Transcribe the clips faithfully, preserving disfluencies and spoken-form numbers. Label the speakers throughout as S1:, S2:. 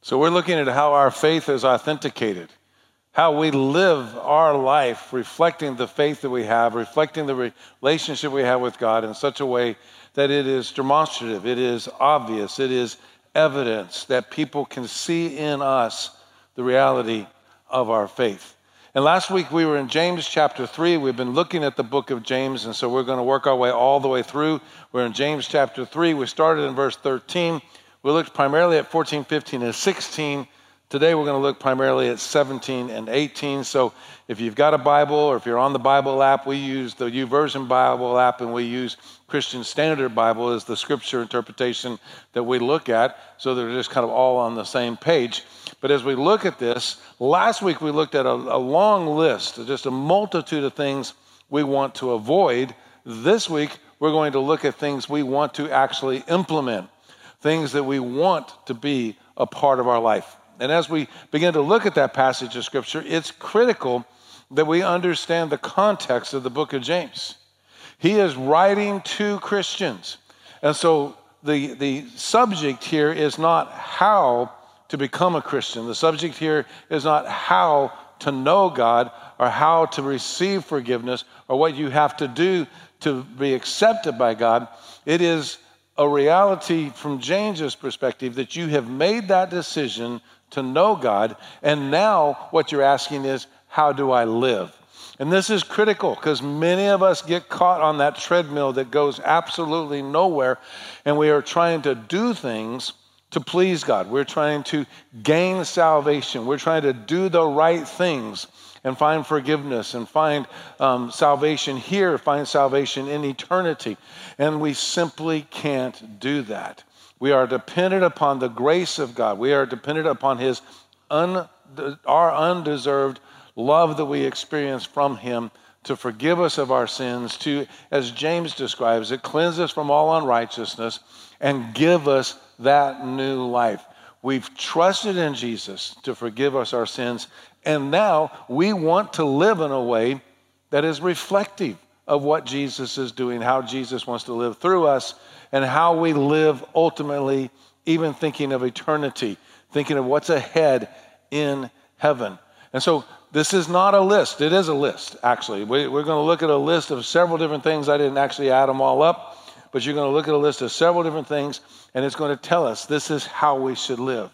S1: So we're looking at how our faith is authenticated, how we live our life reflecting the faith that we have, reflecting the relationship we have with God in such a way that it is demonstrative, it is obvious, it is evidence that people can see in us the reality of our faith. And last week we were in James chapter three. We've been looking at the book of James, and so we're going to work our way all the way through. We're in James chapter three. We started in verse thirteen. We looked primarily at fourteen, fifteen, and sixteen. Today we're going to look primarily at seventeen and eighteen. So if you've got a Bible or if you're on the Bible app, we use the YouVersion Bible app, and we use Christian Standard Bible as the scripture interpretation that we look at, so they're just kind of all on the same page. But as we look at this, last week we looked at a, a long list, just a multitude of things we want to avoid. This week we're going to look at things we want to actually implement, things that we want to be a part of our life. And as we begin to look at that passage of Scripture, it's critical that we understand the context of the book of James. He is writing to Christians. And so the, the subject here is not how to become a Christian. The subject here is not how to know God or how to receive forgiveness or what you have to do to be accepted by God. It is a reality from James's perspective that you have made that decision to know God, and now what you're asking is, how do I live? And this is critical because many of us get caught on that treadmill that goes absolutely nowhere, and we are trying to do things to please God. We're trying to gain salvation. We're trying to do the right things and find forgiveness and find um, salvation here, find salvation in eternity. And we simply can't do that. We are dependent upon the grace of God. We are dependent upon His un, our undeserved love that we experience from Him to forgive us of our sins, to, as James describes it, cleanse us from all unrighteousness and give us that new life. We've trusted in Jesus to forgive us our sins, and now we want to live in a way that is reflective of what Jesus is doing, how Jesus wants to live through us, and how we live ultimately, even thinking of eternity, thinking of what's ahead in heaven. And so this is not a list. It is a list, actually. We're going to look at a list of several different things. I didn't actually add them all up, but you're going to look at a list of several different things, and it's going to tell us this is how we should live.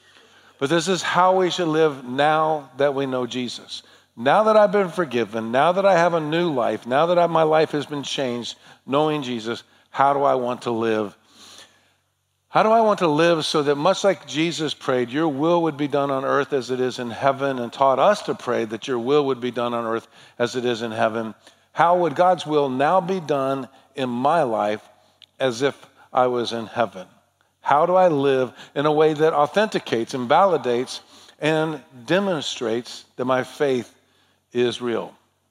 S1: But this is how we should live now that we know Jesus. Now that I've been forgiven, now that I have a new life, now that I, my life has been changed, knowing Jesus, how do I want to live? How do I want to live so that much like Jesus prayed, your will would be done on earth as it is in heaven, and taught us to pray that your will would be done on earth as it is in heaven? How would God's will now be done in my life as if I was in heaven? How do I live in a way that authenticates and validates and demonstrates that my faith is real?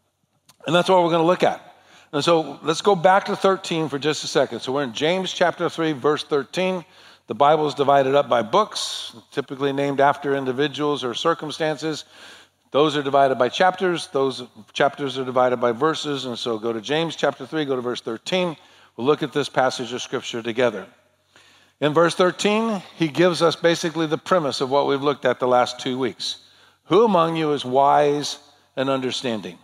S1: And that's what we're going to look at. And so let's go back to thirteen for just a second. So we're in James chapter three, verse thirteen. The Bible is divided up by books, typically named after individuals or circumstances. Those are divided by chapters. Those chapters are divided by verses. And so go to James chapter three, go to verse thirteen. We'll look at this passage of Scripture together. In verse thirteen, he gives us basically the premise of what we've looked at the last two weeks. Who among you is wise and understanding?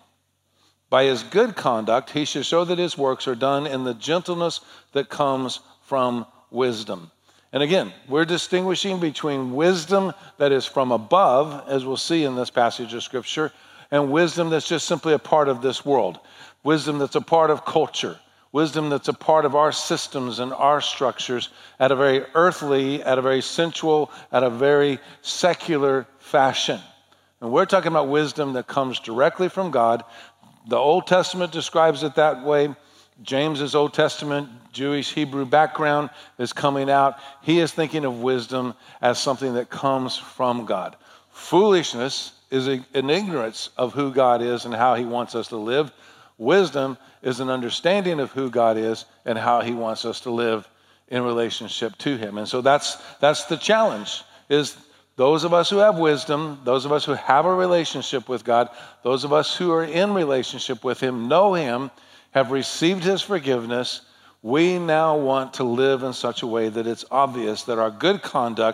S1: By his good conduct, he should show that his works are done in the gentleness that comes from wisdom. And again, we're distinguishing between wisdom that is from above, as we'll see in this passage of Scripture, and wisdom that's just simply a part of this world. Wisdom that's a part of culture. Wisdom that's a part of our systems and our structures at a very earthly, at a very sensual, at a very secular fashion. And we're talking about wisdom that comes directly from God. The Old Testament describes it that way. James's Old Testament, Jewish Hebrew background is coming out. He is thinking of wisdom as something that comes from God. Foolishness is an ignorance of who God is and how He wants us to live. Wisdom is an understanding of who God is and how He wants us to live in relationship to Him. And so that's that's the challenge, is those of us who have wisdom, those of us who have a relationship with God, those of us who are in relationship with Him, know Him, have received His forgiveness, we now want to live in such a way that it's obvious that our good conduct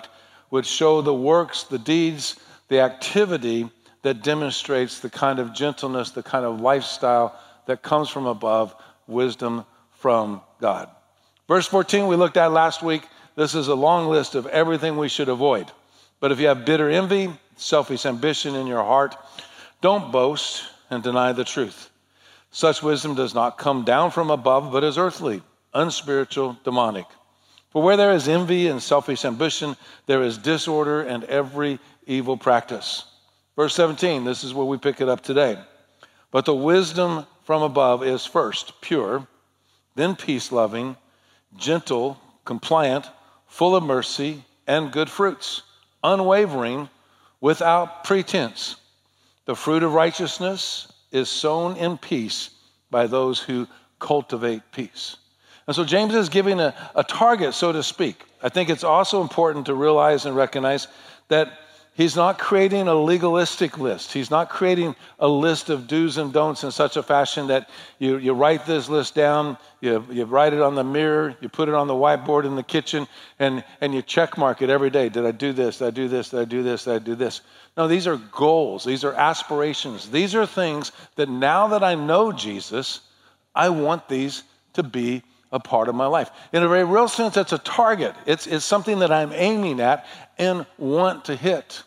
S1: would show the works, the deeds, the activity that demonstrates the kind of gentleness, the kind of lifestyle that comes from above, wisdom from God. Verse fourteen we looked at last week. This is a long list of everything we should avoid. But if you have bitter envy, selfish ambition in your heart, don't boast and deny the truth. Such wisdom does not come down from above, but is earthly, unspiritual, demonic. For where there is envy and selfish ambition, there is disorder and every evil practice. Verse seventeen, this is where we pick it up today. But the wisdom from above is first pure, then peace-loving, gentle, compliant, full of mercy and good fruits, unwavering, without pretense. The fruit of righteousness is sown in peace by those who cultivate peace. And so James is giving a, a target, so to speak. I think it's also important to realize and recognize that he's not creating a legalistic list. He's not creating a list of do's and don'ts in such a fashion that you, you write this list down, you, you write it on the mirror, you put it on the whiteboard in the kitchen, and, and you check mark it every day. Did I do this? Did I do this? Did I do this? Did I do this? No, these are goals. These are aspirations. These are things that now that I know Jesus, I want these to be a part of my life. In a very real sense, it's a target. It's, it's something that I'm aiming at and want to hit.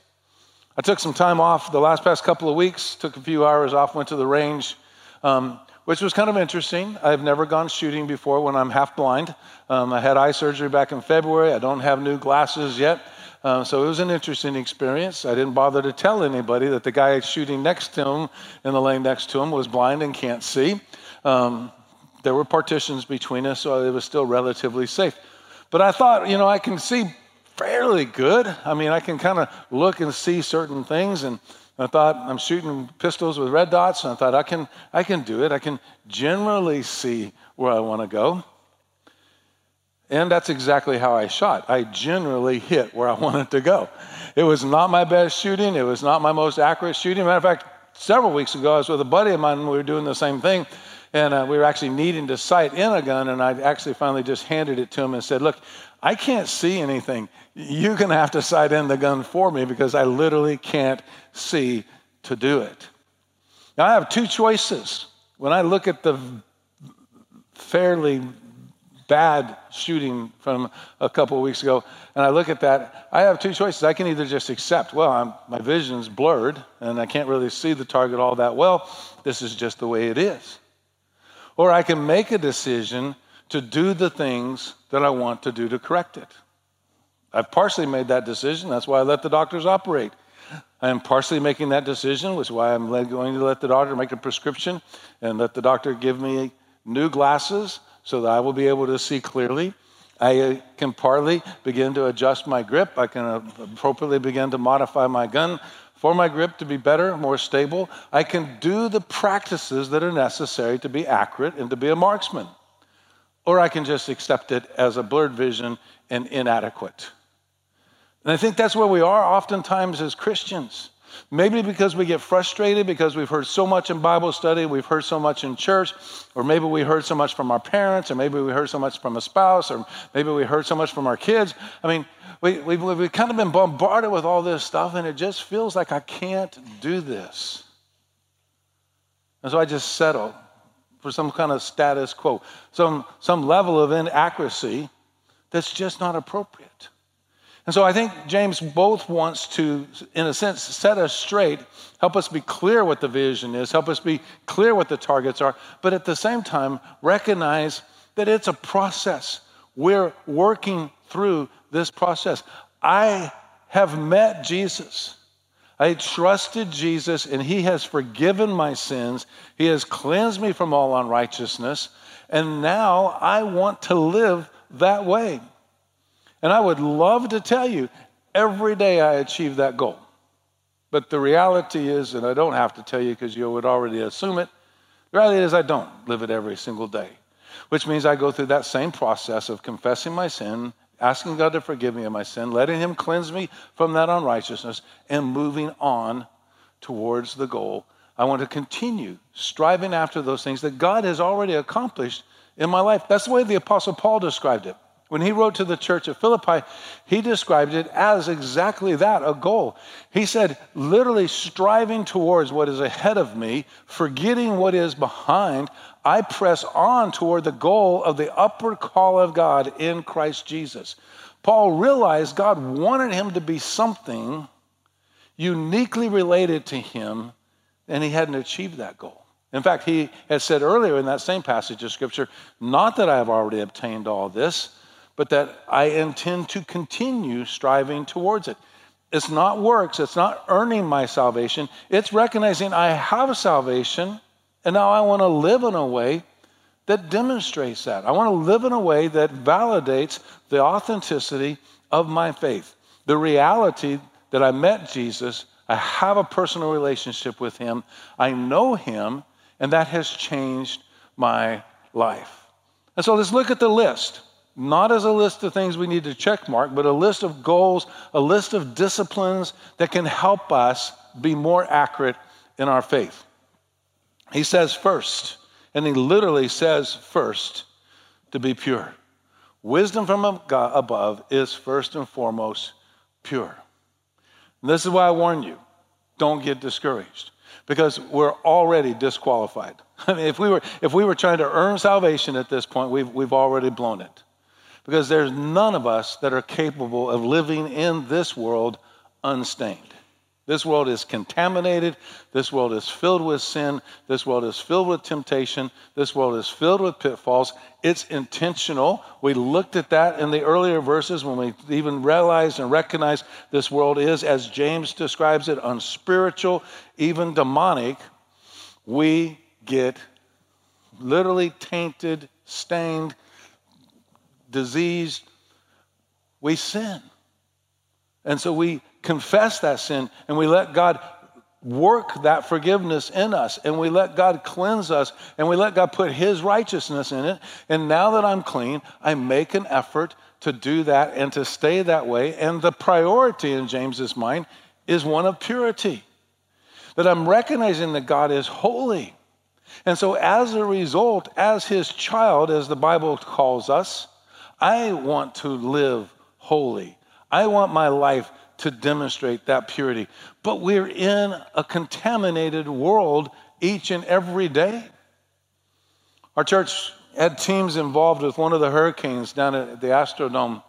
S1: I took some time off the last past couple of weeks, took a few hours off, went to the range, um, which was kind of interesting. I've never gone shooting before when I'm half blind. Um, I had eye surgery back in February. I don't have new glasses yet. Um, so it was an interesting experience. I didn't bother to tell anybody that the guy shooting next to him in the lane next to him was blind and can't see. Um, there were partitions between us, so it was still relatively safe. But I thought, you know, I can see fairly good. I mean, I can kind of look and see certain things, and I thought I'm shooting pistols with red dots, and I thought I can I can do it. I can generally see where I want to go. And that's exactly how I shot. I generally hit where I wanted to go. It was not my best shooting. It was not my most accurate shooting. Matter of fact, several weeks ago, I was with a buddy of mine, and we were doing the same thing. And uh, we were actually needing to sight in a gun, and I actually finally just handed it to him and said, look, I can't see anything. You're going to have to sight in the gun for me because I literally can't see to do it. Now, I have two choices. When I look at the fairly bad shooting from a couple of weeks ago, and I look at that, I have two choices. I can either just accept, well, I'm, my vision's blurred, and I can't really see the target all that well. This is just the way it is. Or I can make a decision to do the things that I want to do to correct it. I've partially made that decision. That's why I let the doctors operate. I am partially making that decision, which is why I'm going to let the doctor make a prescription and let the doctor give me new glasses so that I will be able to see clearly. I can partly begin to adjust my grip. I can appropriately begin to modify my gun for my grip to be better, more stable. I can do the practices that are necessary to be accurate and to be a marksman. Or I can just accept it as a blurred vision and inadequate. And I think that's where we are oftentimes as Christians. Maybe because we get frustrated because we've heard so much in Bible study, we've heard so much in church, or maybe we heard so much from our parents, or maybe we heard so much from a spouse, or maybe we heard so much from our kids. I mean, we, we've, we've kind of been bombarded with all this stuff, and it just feels like I can't do this. And so I just settle for some kind of status quo, some, some level of inaccuracy that's just not appropriate. And so I think James both wants to, in a sense, set us straight, help us be clear what the vision is, help us be clear what the targets are, but at the same time, recognize that it's a process. We're working through this process. I have met Jesus. I trusted Jesus, and he has forgiven my sins. He has cleansed me from all unrighteousness, and now I want to live that way. And I would love to tell you, every day I achieve that goal. But the reality is, and I don't have to tell you because you would already assume it, the reality is I don't live it every single day, which means I go through that same process of confessing my sin, asking God to forgive me of my sin, letting him cleanse me from that unrighteousness, and moving on towards the goal. I want to continue striving after those things that God has already accomplished in my life. That's the way the Apostle Paul described it. When he wrote to the church at Philippi, he described it as exactly that, a goal. He said, literally striving towards what is ahead of me, forgetting what is behind, I press on toward the goal of the upward call of God in Christ Jesus. Paul realized God wanted him to be something uniquely related to him, and he hadn't achieved that goal. In fact, he had said earlier in that same passage of Scripture, not that I have already obtained all this, but that I intend to continue striving towards it. It's not works. It's not earning my salvation. It's recognizing I have salvation, and now I want to live in a way that demonstrates that. I want to live in a way that validates the authenticity of my faith, the reality that I met Jesus, I have a personal relationship with him, I know him, and that has changed my life. And so let's look at the list. Not as a list of things we need to check mark, but a list of goals, a list of disciplines that can help us be more accurate in our faith. He says first, and he literally says first, to be pure. Wisdom from above is first and foremost pure. And this is why I warn you, don't get discouraged, because we're already disqualified. I mean, if we were if we were trying to earn salvation at this point, we've we've already blown it. Because there's none of us that are capable of living in this world unstained. This world is contaminated. This world is filled with sin. This world is filled with temptation. This world is filled with pitfalls. It's intentional. We looked at that in the earlier verses when we even realized and recognized this world is, as James describes it, unspiritual, even demonic. We get literally tainted, stained, diseased. We sin. And so we confess that sin, and we let God work that forgiveness in us, and we let God cleanse us, and we let God put his righteousness in it. And now that I'm clean, I make an effort to do that and to stay that way. And the priority in James's mind is one of purity, that I'm recognizing that God is holy. And so as a result, as his child, as the Bible calls us, I want to live holy. I want my life to demonstrate that purity. But we're in a contaminated world each and every day. Our church had teams involved with one of the hurricanes down at the Astrodome.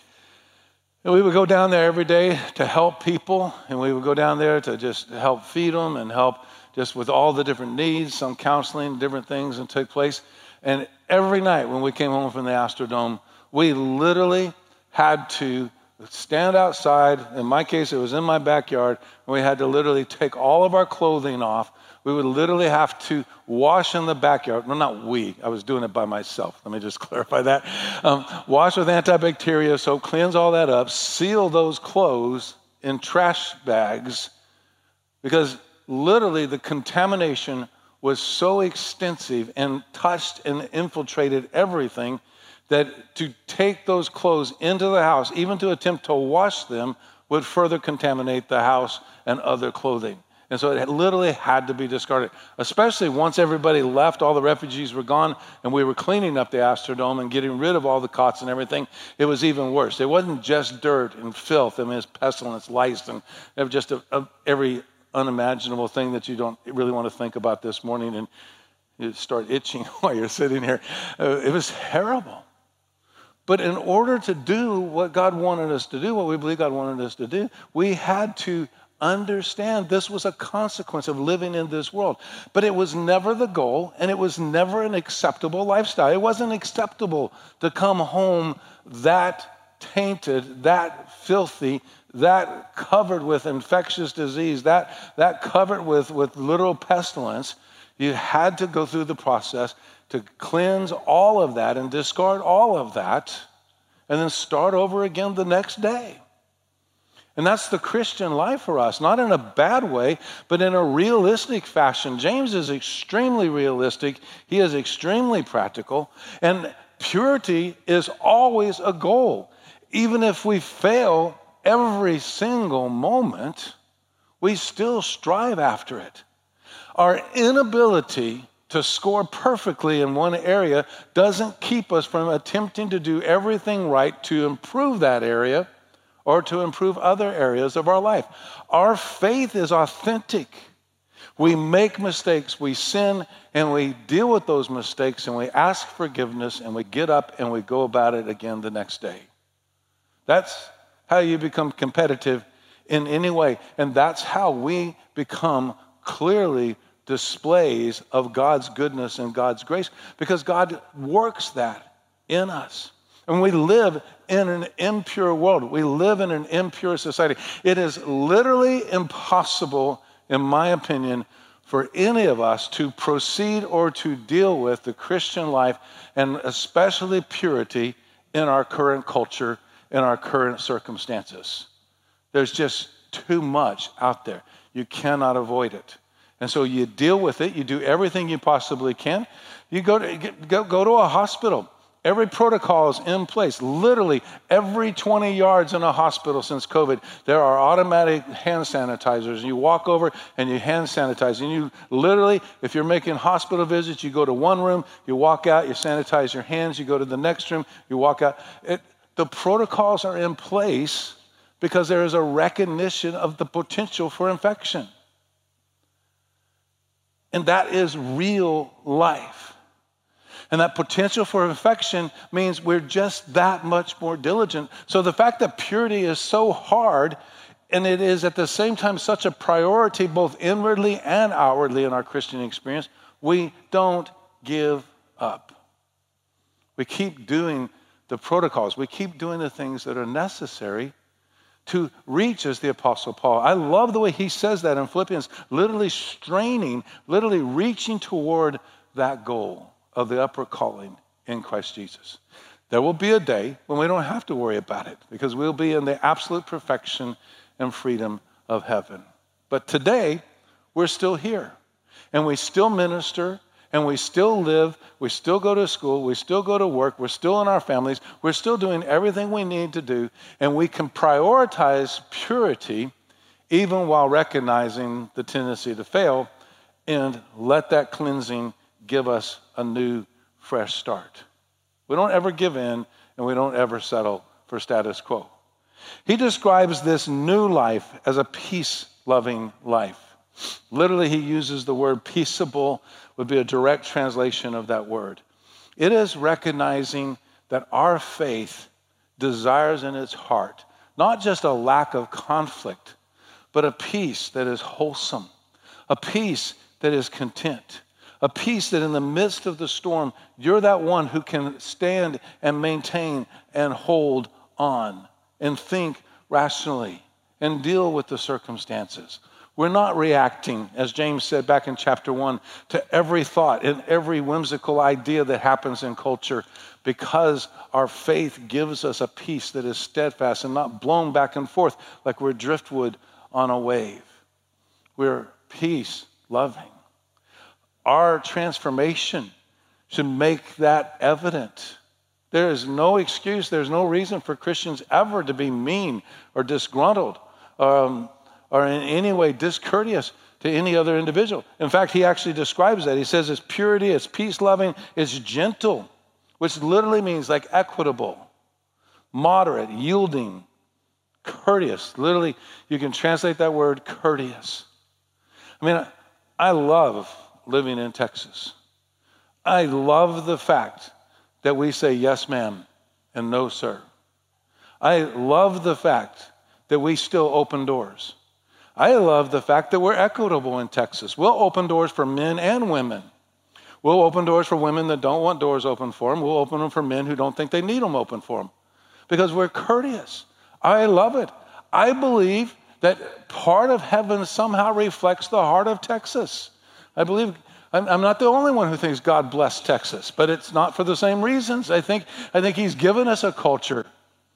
S1: And we would go down there every day to help people, and we would go down there to just help feed them and help just with all the different needs, some counseling, different things that took place. And every night when we came home from the Astrodome, we literally had to stand outside. In my case, it was in my backyard, and we had to literally take all of our clothing off. We would literally have to wash in the backyard. Well, not we. I was doing it by myself. Let me just clarify that. Um, wash with antibacterial soap, cleanse all that up, seal those clothes in trash bags, because literally the contamination was so extensive and touched and infiltrated everything that to take those clothes into the house, even to attempt to wash them, would further contaminate the house and other clothing. And so it literally had to be discarded, especially once everybody left, all the refugees were gone, and we were cleaning up the Astrodome and getting rid of all the cots and everything. It was even worse. It wasn't just dirt and filth. I mean, it's pestilence, lice, and it was just a, a, every unimaginable thing that you don't really want to think about this morning, and you start itching while you're sitting here. Uh, it was terrible. But in order to do what God wanted us to do, what we believe God wanted us to do, we had to understand this was a consequence of living in this world. But it was never the goal, and it was never an acceptable lifestyle. It wasn't acceptable to come home that tainted, that filthy, that covered with infectious disease, that, that covered with, with literal pestilence. You had to go through the process to cleanse all of that and discard all of that, and then start over again the next day. And that's the Christian life for us, not in a bad way, but in a realistic fashion. James is extremely realistic. He is extremely practical. And purity is always a goal. Even if we fail every single moment, we still strive after it. Our inability to to score perfectly in one area doesn't keep us from attempting to do everything right to improve that area or to improve other areas of our life. Our faith is authentic. We make mistakes, we sin, and we deal with those mistakes, and we ask forgiveness, and we get up and we go about it again the next day. That's how you become competitive in any way. And that's how we become clearly displays of God's goodness and God's grace, because God works that in us. And we live in an impure world. We live in an impure society. It is literally impossible, in my opinion, for any of us to proceed or to deal with the Christian life, and especially purity, in our current culture, in our current circumstances. There's just too much out there. You cannot avoid it. And so you deal with it. You do everything you possibly can. You go to, go, go to a hospital. Every protocol is in place. Literally every twenty yards in a hospital since COVID, there are automatic hand sanitizers. You walk over and you hand sanitize. And you literally, if you're making hospital visits, you go to one room, you walk out, you sanitize your hands, you go to the next room, you walk out. It, the protocols are in place because there is a recognition of the potential for infection. And that is real life. And that potential for infection means we're just that much more diligent. So the fact that purity is so hard, and it is at the same time such a priority both inwardly and outwardly in our Christian experience, we don't give up. We keep doing the protocols. We keep doing the things that are necessary to reach, as the Apostle Paul. I love the way he says that in Philippians, literally straining, literally reaching toward that goal of the upward calling in Christ Jesus. There will be a day when we don't have to worry about it because we'll be in the absolute perfection and freedom of heaven. But today, we're still here, and we still minister, and we still live, we still go to school, we still go to work, we're still in our families, we're still doing everything we need to do, and we can prioritize purity even while recognizing the tendency to fail, and let that cleansing give us a new, fresh start. We don't ever give in, and we don't ever settle for status quo. He describes this new life as a peace-loving life. Literally, he uses the word peaceable, would be a direct translation of that word. It is recognizing that our faith desires in its heart not just a lack of conflict, but a peace that is wholesome, a peace that is content, a peace that in the midst of the storm, you're that one who can stand and maintain and hold on and think rationally and deal with the circumstances. We're not reacting, as James said back in chapter one, to every thought and every whimsical idea that happens in culture, because our faith gives us a peace that is steadfast and not blown back and forth like we're driftwood on a wave. We're peace-loving. Our transformation should make that evident. There is no excuse, there's no reason for Christians ever to be mean or disgruntled, um, or in any way discourteous to any other individual. In fact, he actually describes that. He says it's purity, it's peace-loving, it's gentle, which literally means like equitable, moderate, yielding, courteous. Literally, you can translate that word courteous. I mean, I love living in Texas. I love the fact that we say yes, ma'am, and no, sir. I love the fact that we still open doors. I love the fact that we're equitable in Texas. We'll open doors for men and women. We'll open doors for women that don't want doors open for them. We'll open them for men who don't think they need them open for them, because we're courteous. I love it. I believe that part of heaven somehow reflects the heart of Texas. I believe, I'm not the only one who thinks God blessed Texas, but it's not for the same reasons. I think, I think he's given us a culture,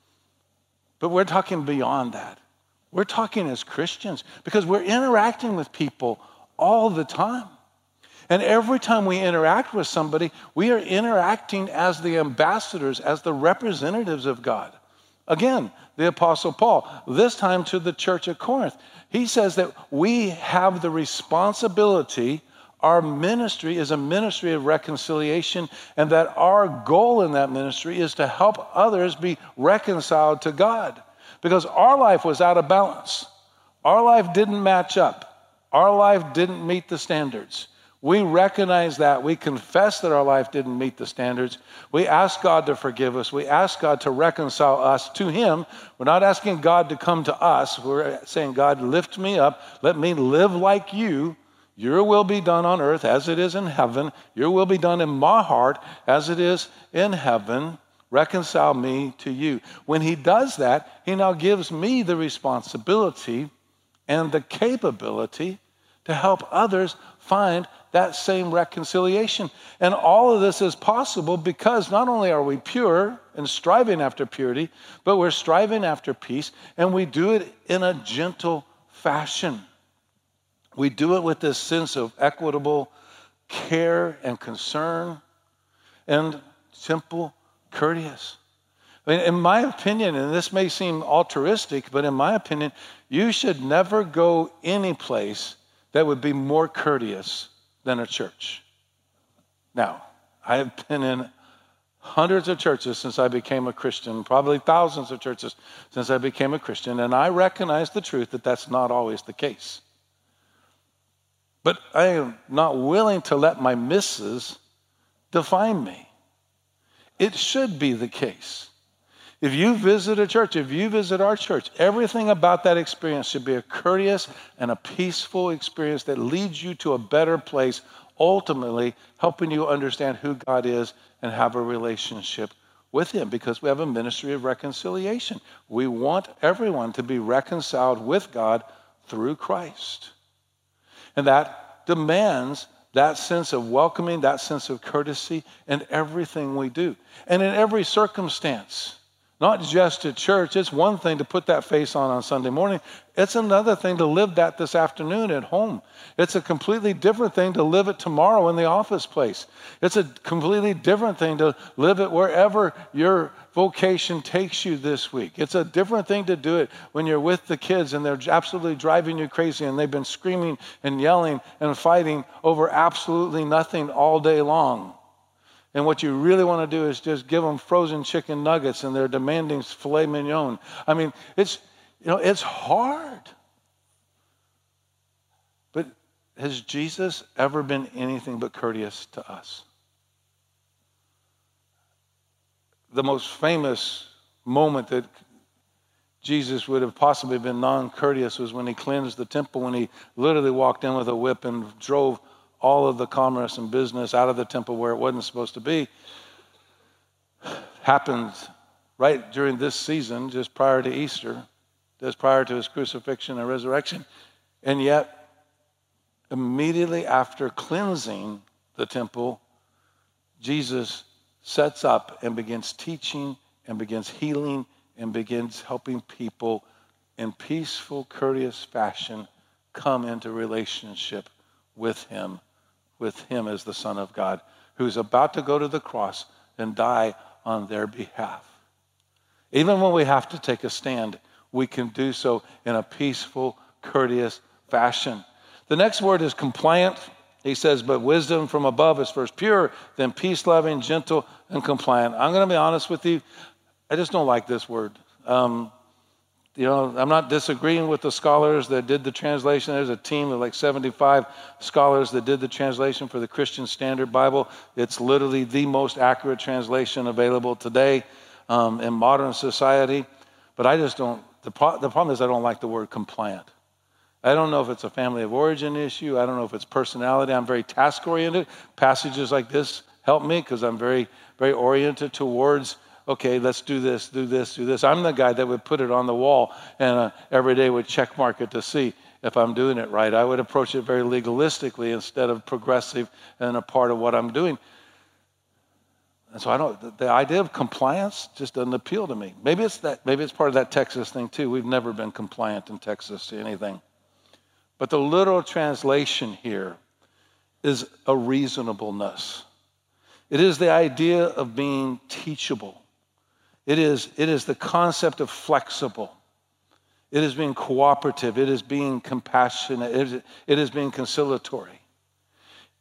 S1: but we're talking beyond that. We're talking as Christians because we're interacting with people all the time. And every time we interact with somebody, we are interacting as the ambassadors, as the representatives of God. Again, the Apostle Paul, this time to the church at Corinth, he says that we have the responsibility Our ministry is a ministry of reconciliation, and that our goal in that ministry is to help others be reconciled to God. Because our life was out of balance. Our life didn't match up. Our life didn't meet the standards. We recognize that. We confess that our life didn't meet the standards. We ask God to forgive us. We ask God to reconcile us to Him. We're not asking God to come to us. We're saying, God, lift me up. Let me live like you. Your will be done on earth as it is in heaven. Your will be done in my heart as it is in heaven. Reconcile me to you. When He does that, He now gives me the responsibility and the capability to help others find that same reconciliation. And all of this is possible because not only are we pure and striving after purity, but we're striving after peace, and we do it in a gentle fashion. We do it with this sense of equitable care and concern and simple courteous. I mean, in my opinion, and this may seem altruistic, but in my opinion, you should never go any place that would be more courteous than a church. Now, I have been in hundreds of churches since I became a Christian, probably thousands of churches since I became a Christian, and I recognize the truth that that's not always the case. But I am not willing to let my misses define me. It should be the case. If you visit a church, if you visit our church, everything about that experience should be a courteous and a peaceful experience that leads you to a better place, ultimately helping you understand who God is and have a relationship with Him, because we have a ministry of reconciliation. We want everyone to be reconciled with God through Christ. And that demands that sense of welcoming, that sense of courtesy in everything we do. And in every circumstance, not just at church. It's one thing to put that face on on Sunday morning. It's another thing to live that this afternoon at home. It's a completely different thing to live it tomorrow in the office place. It's a completely different thing to live it wherever your vocation takes you this week. It's a different thing to do it when you're with the kids and they're absolutely driving you crazy and they've been screaming and yelling and fighting over absolutely nothing all day long. And what you really want to do is just give them frozen chicken nuggets and they're demanding filet mignon. I mean, it's, you know, it's hard. But has Jesus ever been anything but courteous to us? The most famous moment that Jesus would have possibly been non-courteous was when He cleansed the temple, when He literally walked in with a whip and drove all of the commerce and business out of the temple where it wasn't supposed to be. Happened right during this season, just prior to Easter, just prior to His crucifixion and resurrection. And yet, immediately after cleansing the temple, Jesus sets up and begins teaching and begins healing and begins helping people in peaceful, courteous fashion come into relationship with Him, with Him as the Son of God, who's about to go to the cross and die on their behalf. Even when we have to take a stand, we can do so in a peaceful, courteous fashion. The next word is compliant. He says, but wisdom from above is first pure, then peace-loving, gentle, and compliant. I'm going to be honest with you. I just don't like this word. Um, you know, I'm not disagreeing with the scholars that did the translation. There's a team of like seventy-five scholars that did the translation for the Christian Standard Bible. It's literally the most accurate translation available today um, in modern society. But I just don't, the, pro- the problem is I don't like the word compliant. I don't know if it's a family of origin issue. I don't know if it's personality. I'm very task-oriented. Passages like this help me because I'm very, very oriented towards, okay, let's do this, do this, do this. I'm the guy that would put it on the wall and uh, every day would check mark it to see if I'm doing it right. I would approach it very legalistically instead of progressive and a part of what I'm doing. And so I don't, the, the idea of compliance just doesn't appeal to me. Maybe it's that, maybe it's part of that Texas thing too. We've never been compliant in Texas to anything. But the literal translation here is a reasonableness. It is the idea of being teachable. It is, it is the concept of flexible. It is being cooperative. It is being compassionate. It is, it is being conciliatory.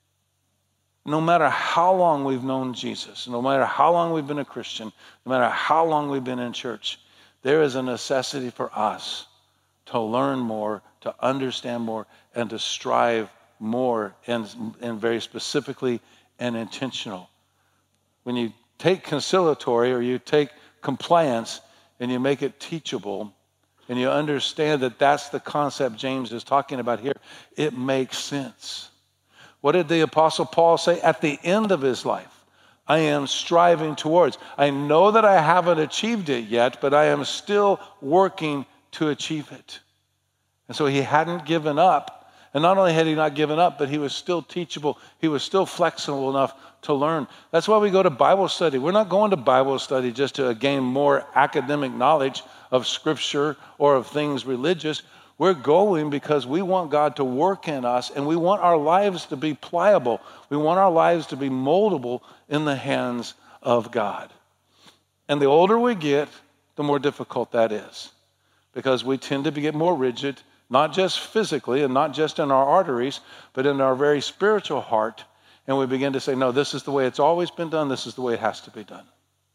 S1: No matter how long we've known Jesus, no matter how long we've been a Christian, no matter how long we've been in church, there is a necessity for us to learn more, to understand more, and to strive more, and, and very specifically and intentional. When you take conciliatory or you take compliance and you make it teachable, and you understand that that's the concept James is talking about here, it makes sense. What did the Apostle Paul say at the end of his life? I am striving towards. I know that I haven't achieved it yet, but I am still working to achieve it. And so he hadn't given up. And not only had he not given up, but he was still teachable. He was still flexible enough to learn. That's why we go to Bible study. We're not going to Bible study just to gain more academic knowledge of Scripture or of things religious. We're going because we want God to work in us, and we want our lives to be pliable. We want our lives to be moldable in the hands of God. And the older we get, the more difficult that is, because we tend to get more rigid, not just physically and not just in our arteries, but in our very spiritual heart. And we begin to say, no, this is the way it's always been done. This is the way it has to be done.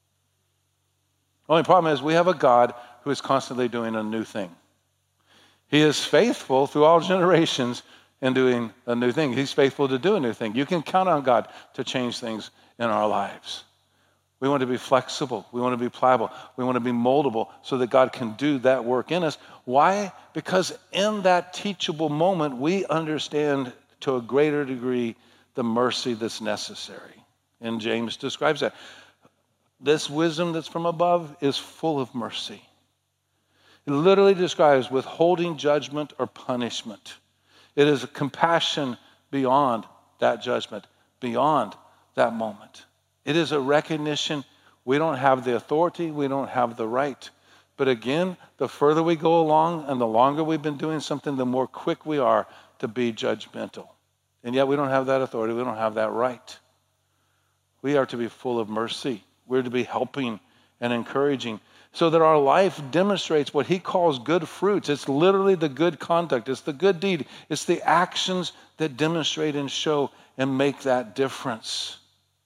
S1: The only problem is we have a God who is constantly doing a new thing. He is faithful through all generations in doing a new thing. He's faithful to do a new thing. You can count on God to change things in our lives. We want to be flexible. We want to be pliable. We want to be moldable so that God can do that work in us. Why? Because in that teachable moment, we understand to a greater degree the mercy that's necessary. And James describes that. This wisdom that's from above is full of mercy. It literally describes withholding judgment or punishment. It is a compassion beyond that judgment, beyond that moment. It is a recognition we don't have the authority, we don't have the right. But again, the further we go along and the longer we've been doing something, the more quick we are to be judgmental. And yet we don't have that authority, we don't have that right. We are to be full of mercy. We're to be helping and encouraging, so that our life demonstrates what he calls good fruits. It's literally the good conduct. It's the good deed. It's the actions that demonstrate and show and make that difference.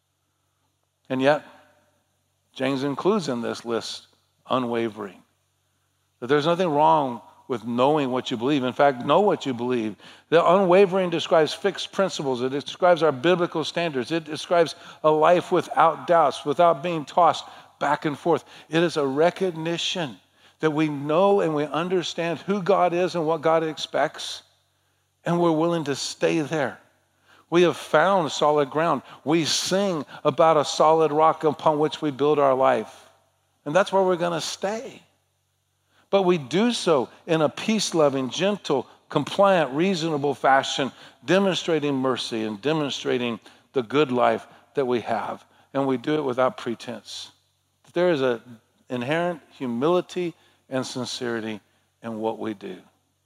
S1: And yet, James includes in this list unwavering. That there's nothing wrong with knowing what you believe. In fact, know what you believe. The unwavering describes fixed principles. It describes our biblical standards. It describes a life without doubts, without being tossed back and forth. It is a recognition that we know and we understand who God is and what God expects, and we're willing to stay there. We have found solid ground. We sing about a solid rock upon which we build our life, and that's where we're going to stay. But we do so in a peace-loving, gentle, compliant, reasonable fashion, demonstrating mercy and demonstrating the good life that we have, and we do it without pretense. There is an inherent humility and sincerity in what we do.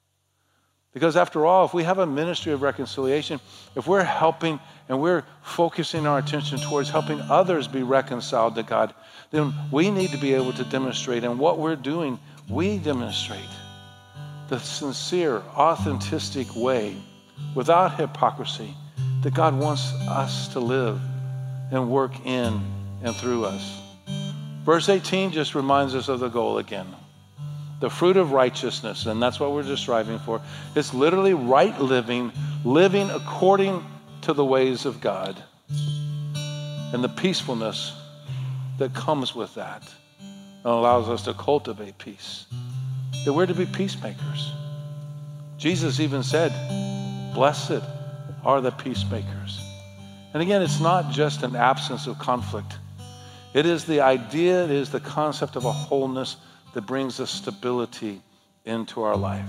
S1: Because after all, if we have a ministry of reconciliation, if we're helping and we're focusing our attention towards helping others be reconciled to God, then we need to be able to demonstrate. And what we're doing, we demonstrate the sincere, authentic way, without hypocrisy, that God wants us to live and work in and through us. Verse eighteen just reminds us of the goal again. The fruit of righteousness, and that's what we're just striving for. It's literally right living, living according to the ways of God, and the peacefulness that comes with that and allows us to cultivate peace. That we're to be peacemakers. Jesus even said, blessed are the peacemakers. And again, it's not just an absence of conflict. It is the idea, it is the concept of a wholeness that brings a stability into our life.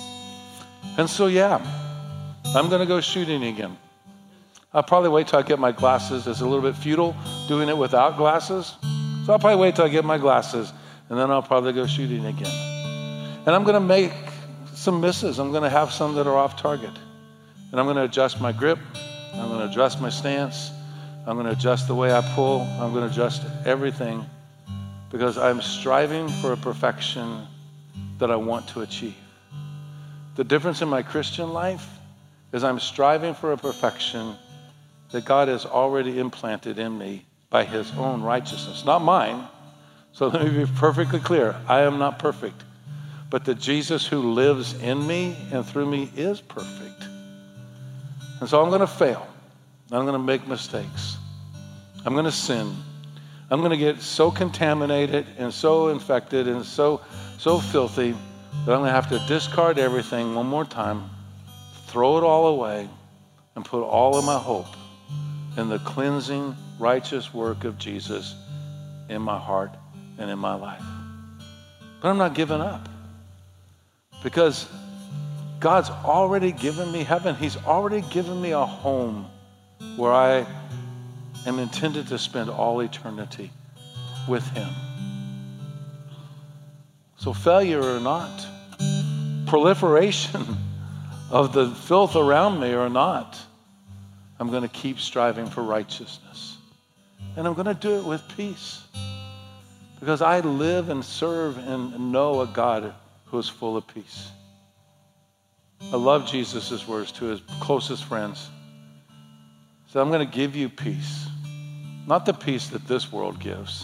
S1: And so, yeah, I'm going to go shooting again. I'll probably wait till I get my glasses. It's a little bit futile doing it without glasses. So I'll probably wait till I get my glasses, and then I'll probably go shooting again. And I'm going to make some misses. I'm going to have some that are off target. And I'm going to adjust my grip. I'm going to adjust my stance. I'm going to adjust the way I pull. I'm going to adjust everything, because I'm striving for a perfection that I want to achieve. The difference in my Christian life is I'm striving for a perfection that God has already implanted in me by his own righteousness, not mine. So let me be perfectly clear. I am not perfect, but the Jesus who lives in me and through me is perfect. And so I'm going to fail. I'm going to make mistakes. I'm going to sin. I'm going to get so contaminated and so infected and so, so filthy that I'm going to have to discard everything one more time, throw it all away, and put all of my hope in the cleansing, righteous work of Jesus in my heart and in my life. But I'm not giving up, because God's already given me heaven. He's already given me a home where I am intended to spend all eternity with him. So failure or not, proliferation of the filth around me or not, I'm going to keep striving for righteousness. And I'm going to do it with peace, because I live and serve and know a God who is full of peace. I love Jesus' words to his closest friends. He said, I'm going to give you peace. Not the peace that this world gives,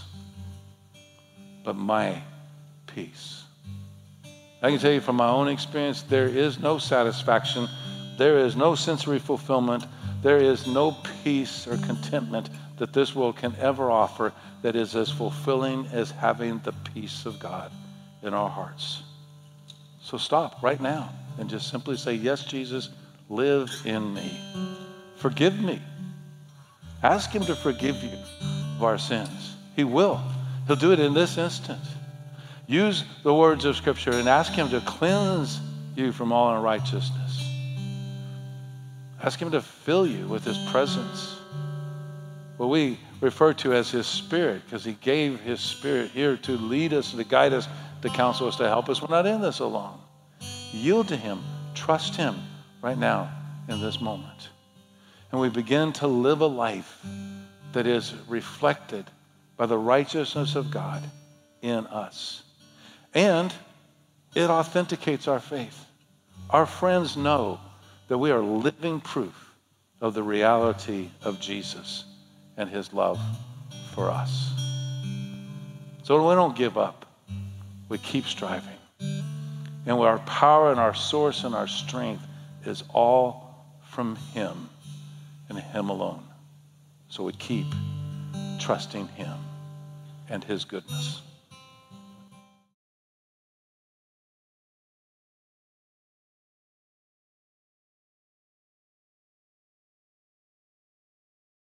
S1: but my peace. I can tell you from my own experience, there is no satisfaction. There is no sensory fulfillment. There is no peace or contentment that this world can ever offer that is as fulfilling as having the peace of God in our hearts. So stop right now and just simply say, yes, Jesus, live in me. Forgive me. Ask him to forgive you of our sins. He will. He'll do it in this instant. Use the words of Scripture and ask him to cleanse you from all unrighteousness. Ask him to fill you with his presence, what we refer to as his Spirit, because he gave his Spirit here to lead us, to guide us, to counsel us, to help us. We're not in this alone. Yield to him. Trust him right now in this moment. And we begin to live a life that is reflected by the righteousness of God in us. And it authenticates our faith. Our friends know that we are living proof of the reality of Jesus and his love for us. So we don't give up. We keep striving. And our power and our source and our strength is all from him and him alone. So we keep trusting him and his goodness.